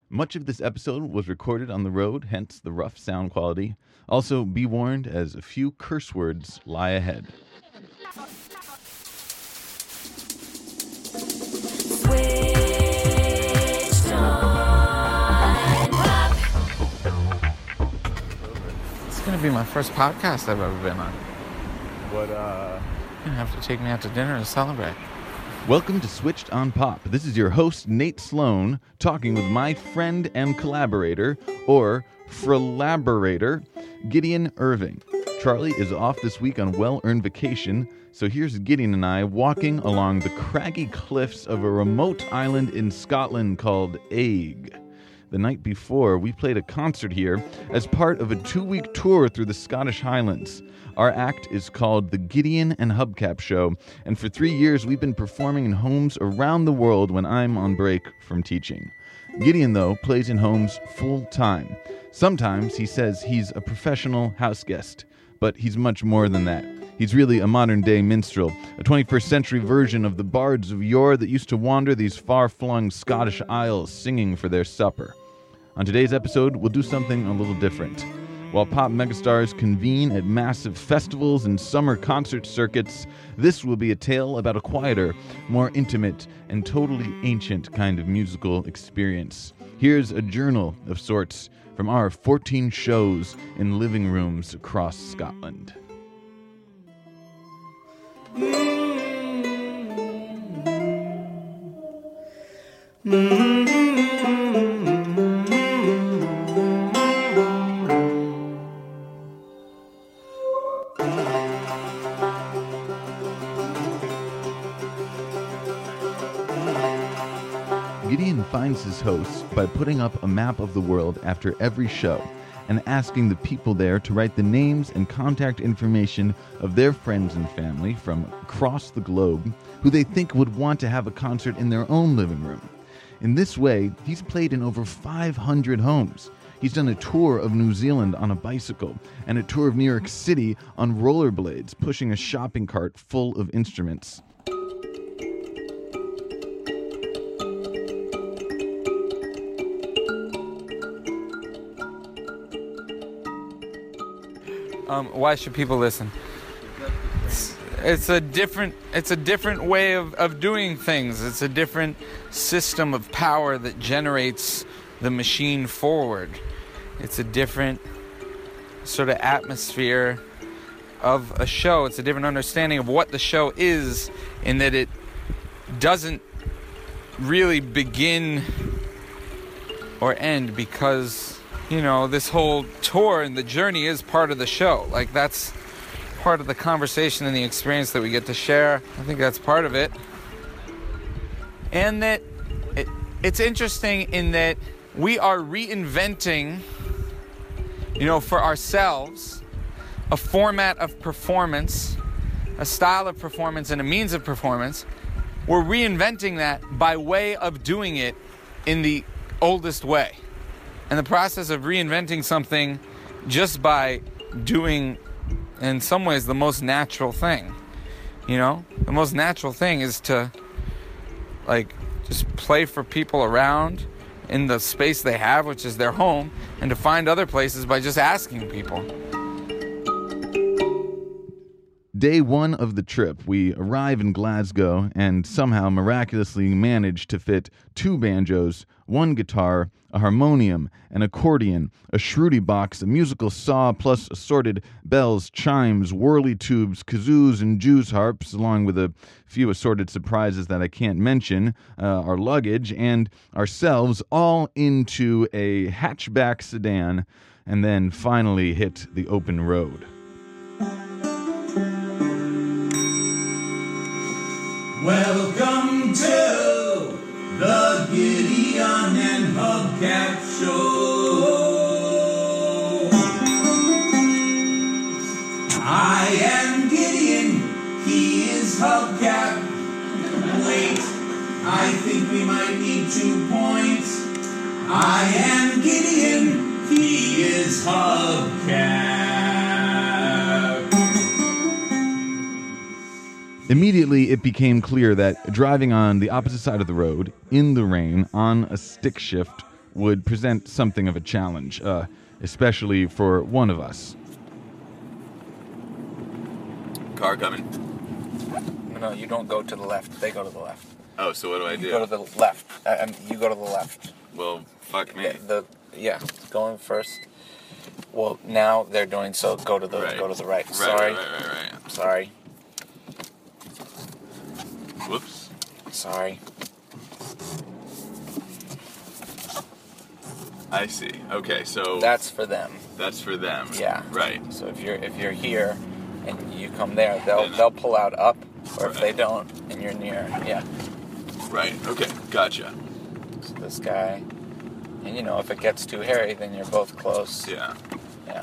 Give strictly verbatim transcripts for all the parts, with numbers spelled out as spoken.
Much of this episode was recorded on the road, hence the rough sound quality. Also, be warned as a few curse words lie ahead. Switched on pop. It's gonna be my first podcast I've ever been on. What, uh... You're gonna have to take me out to dinner to celebrate. Welcome to Switched on Pop. This is your host, Nate Sloan, talking with my friend and collaborator, or frelaborator, Gideon Irving. Charlie is off this week on well-earned vacation, so here's Gideon and I walking along the craggy cliffs of a remote island in Scotland called Eigg. The night before, we played a concert here as part of a two-week tour through the Scottish Highlands. Our act is called the Gideon and Hubcap Show, and for three years we've been performing in homes around the world when I'm on break from teaching. Gideon, though, plays in homes full-time. Sometimes he says he's a professional house guest, but he's much more than that. He's really a modern-day minstrel, a twenty-first century version of the bards of yore that used to wander these far-flung Scottish isles singing for their supper. On today's episode, we'll do something a little different. While pop megastars convene at massive festivals and summer concert circuits, this will be a tale about a quieter, more intimate, and totally ancient kind of musical experience. Here's a journal of sorts from our fourteen shows in living rooms across Scotland. Gideon finds his hosts by putting up a map of the world after every show and asking the people there to write the names and contact information of their friends and family from across the globe who they think would want to have a concert in their own living room. In this way, he's played in over five hundred homes. He's done a tour of New Zealand on a bicycle and a tour of New York City on rollerblades, pushing a shopping cart full of instruments. Um, why should people listen? It's, it's a different it's a different way of, of doing things. It's a different system of power that generates the machine forward. It's a different sort of atmosphere of a show. It's a different understanding of what the show is, in that it doesn't really begin or end because, you know, this whole tour and the journey is part of the show. Like, that's part of the conversation and the experience that we get to share. I think that's part of it. And that it, it's interesting in that we are reinventing, you know, for ourselves, a format of performance, a style of performance, and a means of performance. We're reinventing that by way of doing it in the oldest way. And the process of reinventing something just by doing, in some ways, the most natural thing. You know? The most natural thing is to, like, just play for people around in the space they have, which is their home, and to find other places by just asking people. Day one of the trip, we arrive in Glasgow and somehow miraculously manage to fit two banjos, one guitar, a harmonium, an accordion, a shruti box, a musical saw, plus assorted bells, chimes, whirly tubes, kazoos, and Jews harps, along with a few assorted surprises that I can't mention, uh, our luggage, and ourselves all into a hatchback sedan, and then finally hit the open road. Welcome to the Gideon and Hubcap Show. I am Gideon, he is Hubcap. Wait, I think we might need two points. I am Gideon, he is Hubcap. Immediately, it became clear that driving on the opposite side of the road, in the rain, on a stick shift, would present something of a challenge, uh, especially for one of us. Car coming. No, you don't go to the left. They go to the left. Oh, so what do I You do? go to the left. Uh, and you go to the left. Well, fuck me. Yeah, the yeah, going first. Well, now they're doing so. Go to the Right. go to the right. Right, Sorry, right, right, right, right. sorry, Whoops. sorry. I see. Okay, so That's for them. that's for them. Yeah. Right. So if you're if you're here, and you come there, they'll Then- they'll pull out up, or if Right. they don't, and you're near, yeah. Right. Okay. Gotcha. So this guy, and you know, if it gets too hairy, then you're both close. Yeah. Yeah.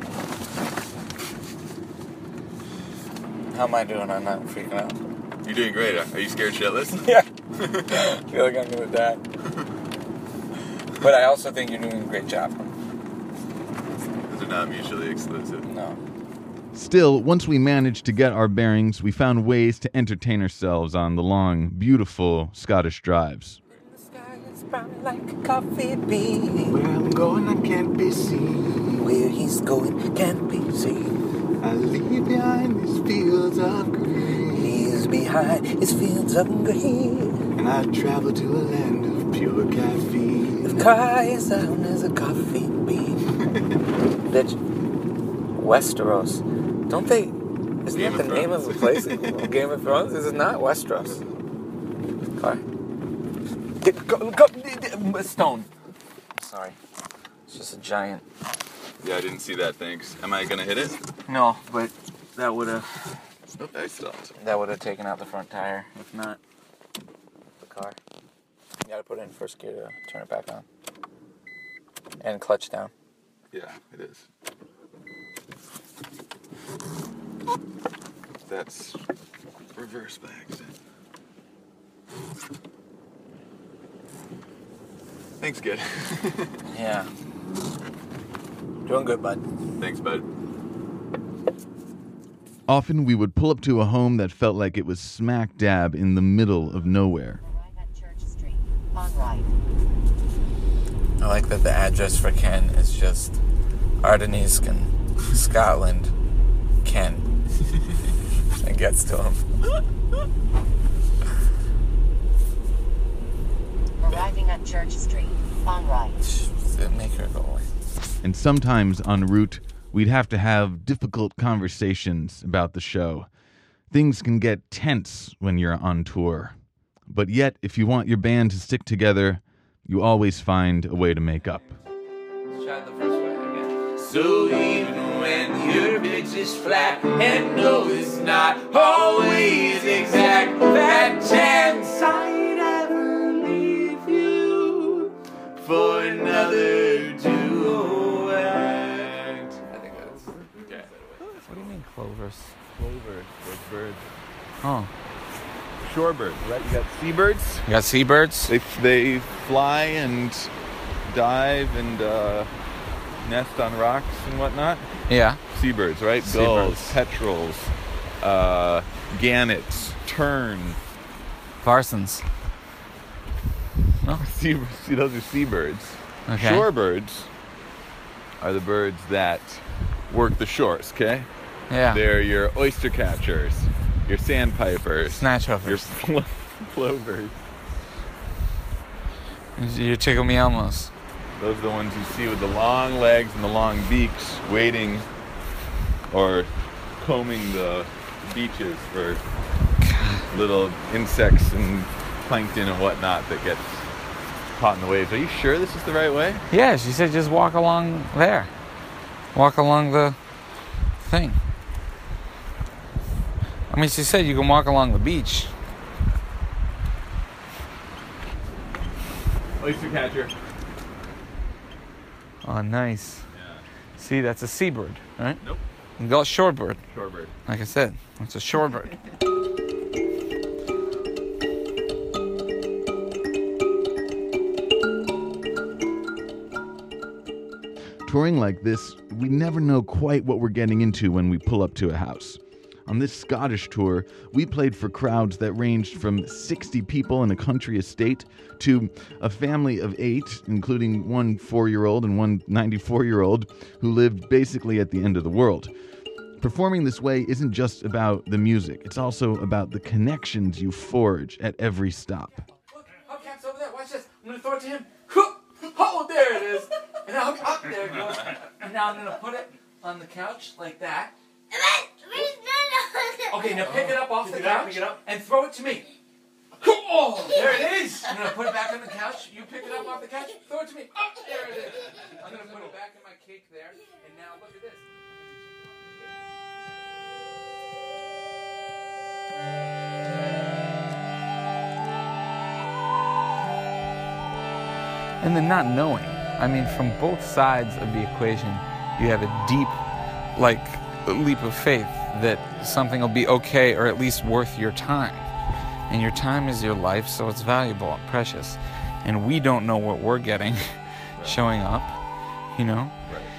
How am I doing? I'm not freaking out. You're doing great. Are you scared shitless? Yeah. I feel like I'm gonna die. But I also think you're doing a great job. Those are not mutually exclusive. No. Still, once we managed to get our bearings, we found ways to entertain ourselves on the long, beautiful Scottish drives. The sky is brown like a coffee bean. Where I'm going, I can't be seen. Where he's going can't be seen. I leave behind these fields of green. He's behind his fields of green. And I travel to a land of pure caffeine. The sky is brown as a coffee bean. Bitch. Westeros. Don't they... Isn't Game that of the name of the place in Game of Thrones? This is not Westeros. Car. Get, go, go, stone. Sorry. It's just a giant... Yeah, I didn't see that. Thanks. Am I gonna hit it? No, but that would have... Oh, I stopped. That would have taken out the front tire. If not, the car. You gotta put it in first gear to turn it back on. And clutch down. Yeah, it is. That's reverse by accident. Thanks, kid. Yeah. Doing good, bud. Thanks, bud. Often we would pull up to a home that felt like it was smack dab in the middle of nowhere. Arrive at Church Street. On right. I like that the address for Ken is just Ardeniscan, Scotland, Ken. It gets to him. Arriving at Church Street. On right. Make her go away. And sometimes en route, we'd have to have difficult conversations about the show. Things can get tense when you're on tour. But yet, if you want your band to stick together, you always find a way to make up. Let's try the first way again. So even when your pitch is flat and no, it's not always exact, that chance I'd ever leave you for another to act. I think that's... Okay. What do you mean clovers? Clover, those birds. Oh. Shorebirds, right? You got seabirds. You got seabirds? They they fly and dive and uh, nest on rocks and whatnot. Yeah. Seabirds, right? Seabirds. Gulls, petrels, uh, gannets, tern. Parsons. No? Sea, see, those are seabirds. Okay. Shorebirds are the birds that work the shores, okay? Yeah. They're your oyster catchers, your sandpipers, Snatch your hoofers. plo- plovers. You tickle me almost. Those are the ones you see with the long legs and the long beaks waiting or combing the beaches for little insects and plankton and whatnot that gets caught in the waves. Are you sure this is the right way? Yeah, she said just walk along there. Walk along the thing. I mean, she said you can walk along the beach. Oyster catcher. Oh, nice. Yeah. See, that's a seabird, right? Nope. You got shorebird. Shorebird. Like I said, it's a shorebird. Touring like this, we never know quite what we're getting into when we pull up to a house. On this Scottish tour, we played for crowds that ranged from sixty people in a country estate to a family of eight, including one four-year-old and one ninety-four-year-old who lived basically at the end of the world. Performing this way isn't just about the music. It's also about the connections you forge at every stop. Look, Hubcap's over there. Watch this. I'm going to throw it to him. Oh, there it is. And now, up there it goes. And now I'm going to put it on the couch like that. Okay, now pick it up off the couch and throw it to me. Oh, there it is. I'm going to put it back on the couch. You pick it up off the couch, throw it to me. Oh, there it is. I'm going to put it back in my cake there. And now look at this. And then not knowing. I mean, from both sides of the equation, you have a deep, like, leap of faith that something will be okay or at least worth your time. And your time is your life, so it's valuable and precious. And we don't know what we're getting showing up, you know?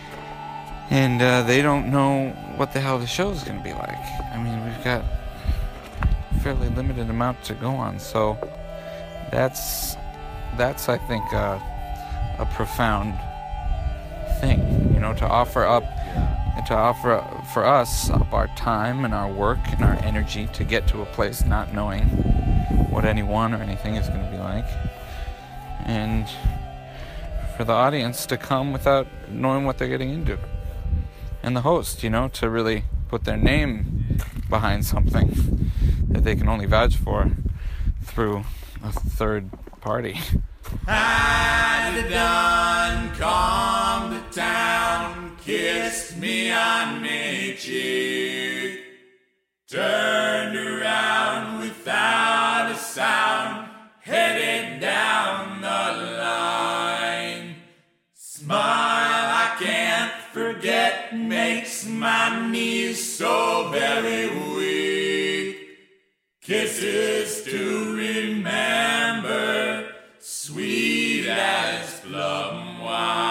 And uh, they don't know what the hell the show is going to be like. I mean, we've got a fairly limited amount to go on, so that's, that's I think, uh, a profound thing, you know, to offer up, to offer for us up our time and our work and our energy to get to a place not knowing what anyone or anything is going to be like, and for the audience to come without knowing what they're getting into, and the host, you know, to really put their name behind something that they can only vouch for through a third party. Had done come to town, kissed me on my cheek, turned around without a sound, headed down the line. Smile I can't forget makes my knees so very weak. Kisses to remember, sweet as plum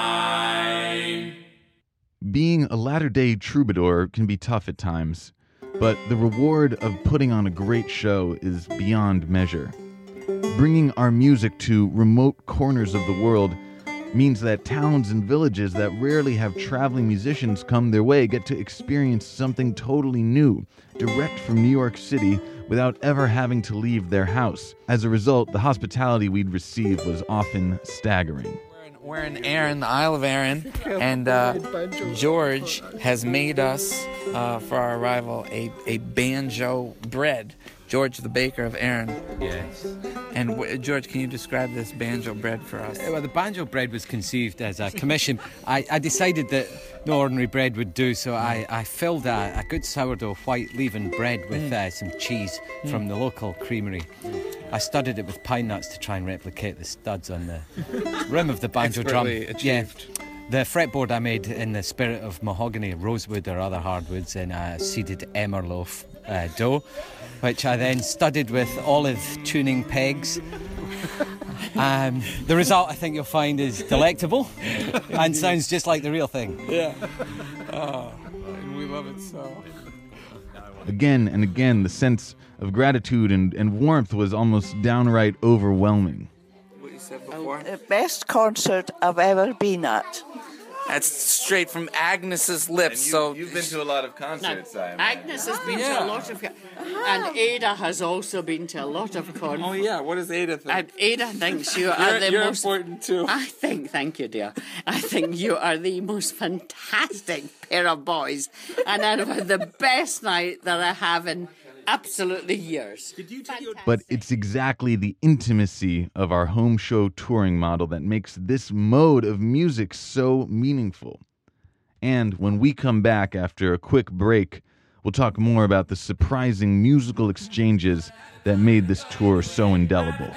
wine. Being a latter-day troubadour can be tough at times, but the reward of putting on a great show is beyond measure. Bringing our music to remote corners of the world means that towns and villages that rarely have traveling musicians come their way get to experience something totally new, direct from New York City, without ever having to leave their house. As a result, the hospitality we'd receive was often staggering. We're in Arran, the Isle of Arran, and uh, George has made us, uh, for our arrival, a, a banjo bread. George, the baker of Arran. Yes. And w- George, can you describe this banjo bread for us? Well, the banjo bread was conceived as a commission. I, I decided that no ordinary bread would do, so I, I filled a, a good sourdough white leaven bread with mm. uh, some cheese mm. from the local creamery. I studded it with pine nuts to try and replicate the studs on the rim of the banjo drum. Achieved. Yeah. The fretboard I made in the spirit of mahogany, rosewood or other hardwoods in a seeded emmerloaf uh, dough, which I then studded with olive tuning pegs. Um, the result, I think you'll find, is delectable and sounds just like the real thing. Yeah. Oh, and we love it so. Again and again, the sense of gratitude and, and warmth was almost downright overwhelming. What you said before? The best concert I've ever been at. That's straight from Agnes's lips. You, so you've been to a lot of concerts, I imagine. Agnes has been Yeah. to a lot of, and Ada has also been to a lot of concerts. Oh yeah, what does Ada think? And Ada thinks you are You're, the you're most. important too. I think, thank you, dear. I think you are the most fantastic pair of boys, and I've had the best night that I have in absolutely years. Did you tell your But it's exactly the intimacy of our home show touring model that makes this mode of music so meaningful. And when we come back after a quick break, we'll talk more about the surprising musical exchanges that made this tour so indelible.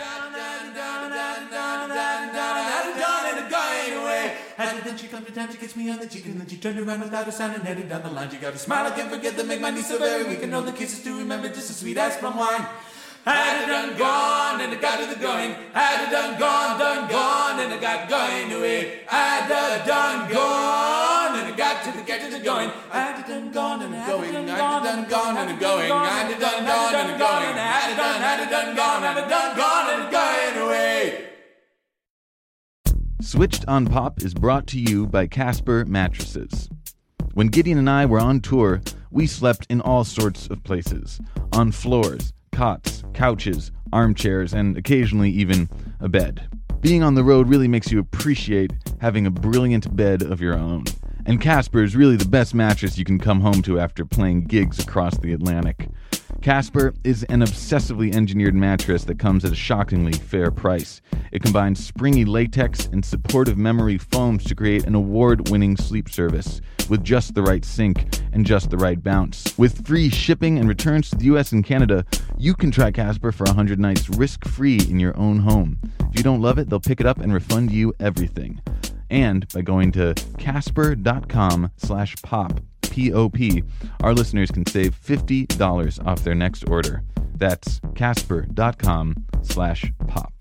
Then she comes to town, she gets me on the cheek, and then she turned around without a sound and headed down the line. She got a smile I can't forget that make my knees so very weak, and all the kisses to remember just as sweet as plum wine. Had it done gone, and I got to the going. Had it done gone, done gone, and I got going away. Had it done gone, and I got to the get to the going. Had it done gone and going, I done gone and going, I done gone and going, I done, I done gone and done gone and going away. Switched on Pop is brought to you by Casper Mattresses. When Gideon and I were on tour, we slept in all sorts of places. On floors, cots, couches, armchairs, and occasionally even a bed. Being on the road really makes you appreciate having a brilliant bed of your own. And Casper is really the best mattress you can come home to after playing gigs across the Atlantic. Casper is an obsessively engineered mattress that comes at a shockingly fair price. It combines springy latex and supportive memory foams to create an award-winning sleep service with just the right sink and just the right bounce. With free shipping and returns to the U S and Canada, you can try Casper for one hundred nights risk-free in your own home. If you don't love it, they'll pick it up and refund you everything. And by going to casper.com slash pop, P O P, our listeners can save fifty dollars off their next order. That's casper.com slash pop.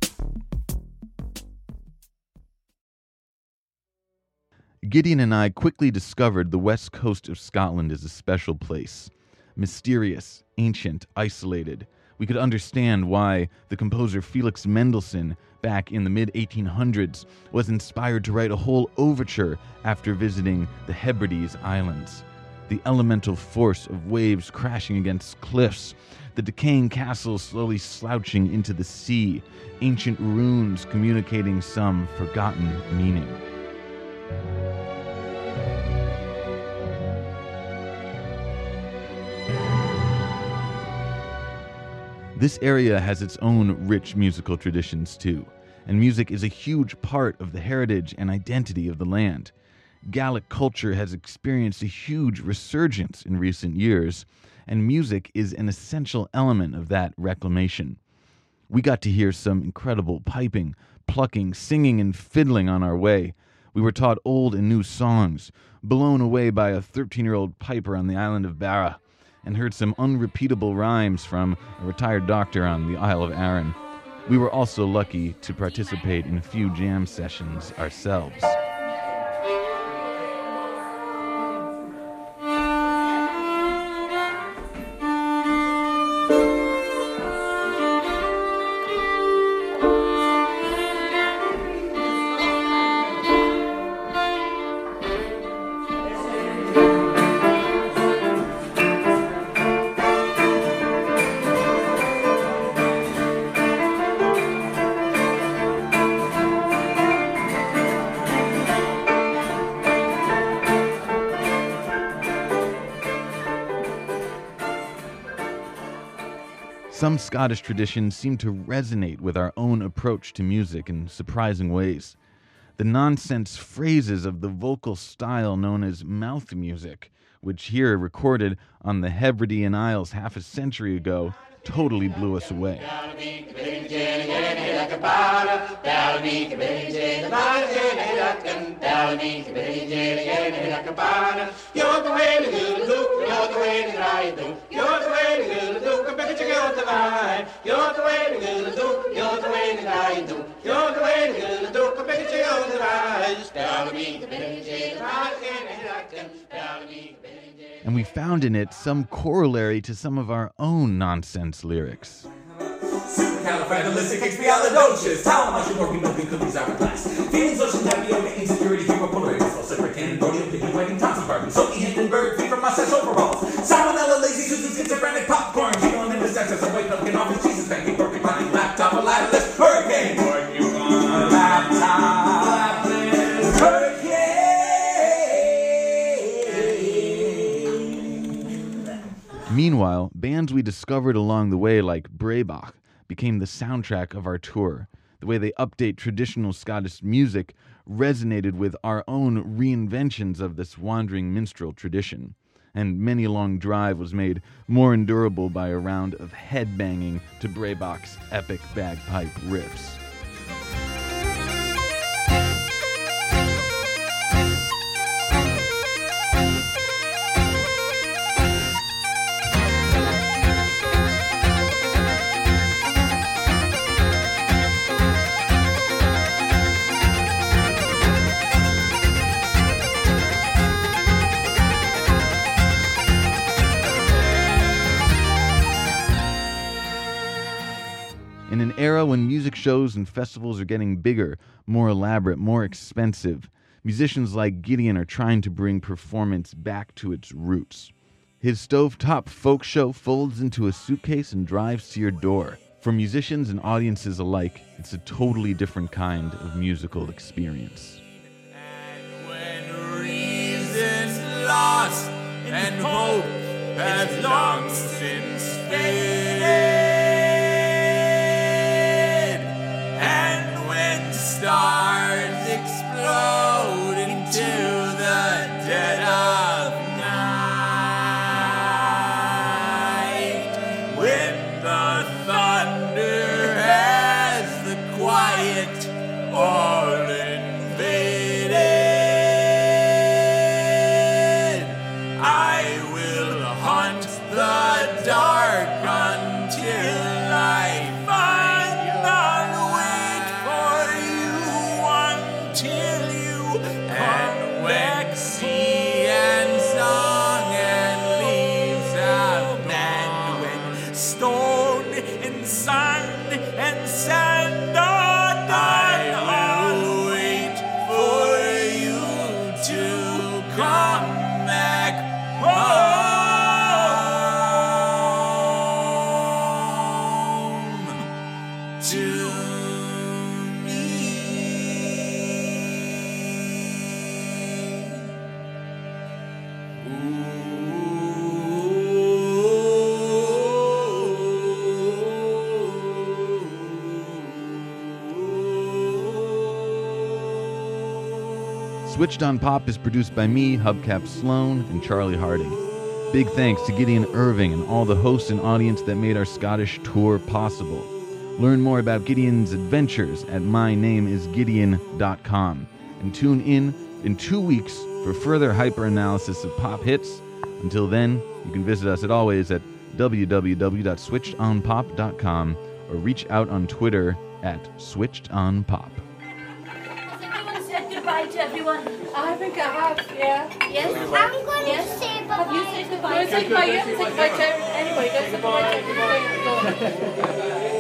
Gideon and I quickly discovered the west coast of Scotland is a special place. Mysterious, ancient, isolated. We could understand why the composer Felix Mendelssohn, back in the mid eighteen hundreds, was inspired to write a whole overture after visiting the Hebrides Islands. The elemental force of waves crashing against cliffs, the decaying castles slowly slouching into the sea, ancient runes communicating some forgotten meaning. This area has its own rich musical traditions too, and music is a huge part of the heritage and identity of the land. Gaelic culture has experienced a huge resurgence in recent years, and music is an essential element of that reclamation. We got to hear some incredible piping, plucking, singing, and fiddling on our way. We were taught old and new songs, blown away by a thirteen-year-old piper on the island of Barra, and heard some unrepeatable rhymes from a retired doctor on the Isle of Arran. We were also lucky to participate in a few jam sessions ourselves. Some Scottish traditions seem to resonate with our own approach to music in surprising ways. The nonsense phrases of the vocal style known as mouth music, which here recorded on the Hebridean Isles half a century ago, totally blew us away. And we found in it some corollary to some of our own nonsense lyrics. Supercalifragilisticexpialidocious. Tell them I should work in milking cookies out of class. Feelings, ocean, tapioca, insecurity, hero, polarity, falsificating, rhodium, picking, waiting, Thompson, Barton, Sophie, Hindenburg, fever, mustache, overalls. Salmonella, lazy, Susan, schizophrenic, popcorn, feeling in the sex as a white milk and office, Jesus, banking, porcupine, laptop, a lattice, hurricane. Porcupine, laptop, lattice, hurricane. Meanwhile, bands we discovered along the way like Breabach became the soundtrack of our tour. The way they update traditional Scottish music resonated with our own reinventions of this wandering minstrel tradition. And many a long drive was made more endurable by a round of headbanging to Breabach's epic bagpipe riffs. era when music shows and festivals are getting bigger, more elaborate, more expensive. Musicians like Gideon are trying to bring performance back to its roots. His stovetop folk show folds into a suitcase and drives to your door. For musicians and audiences alike, it's a totally different kind of musical experience. And when reason's lost and hope has long since faded, and when stars explode into the dead of night, when the thunder has the quiet all invaded, I will hunt the dark until I find and wait for you until you come back. Sea and song and leaves of land, when stone and sand and sand are done, I'll wait for you to come back home to me. Switched on Pop is produced by me, Hubcap Sloan, and Charlie Harding. Big thanks to Gideon Irving and all the hosts and audience that made our Scottish tour possible. Learn more about Gideon's adventures at my name is gideon dot com and tune in in two weeks for further hyper-analysis of pop hits. Until then, you can visit us as always at w w w dot switched on pop dot com or reach out on Twitter at switched on pop. Goodbye to everyone. I think I have, yeah. Yes? I'm going yes. to say bye-bye. Have you said goodbye? No, say goodbye. You have to say goodbye to anybody. Don't say goodbye to everybody.